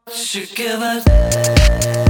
Should give it.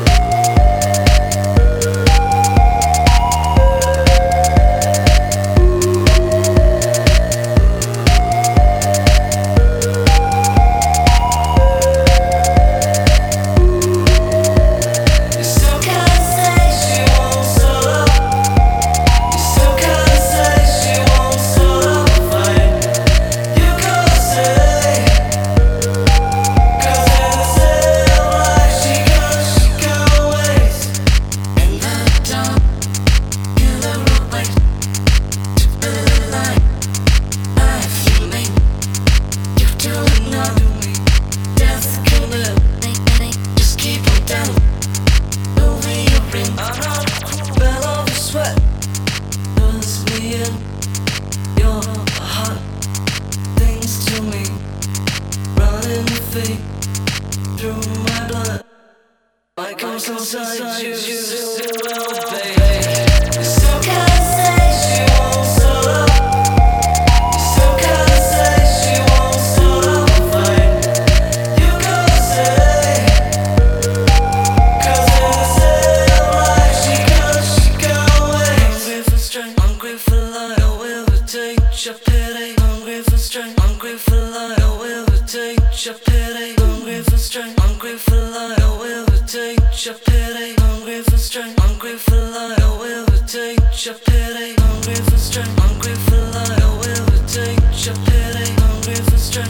Through my blood, my comes inside you, baby. So can't say she won't solo. So can't say she won't solo fight. You gotta say, 'cause in the same life she got away. Hungry for strength, hungry for life. I will take your pity. Hungry for strength, hungry for life. I will take your pity. Hungry for strength, hungry for life. I will take your pity. Hungry for strength, hungry for life. I will take your pity. Hungry for strength, hungry for life. I will take your pity. Hungry for strength.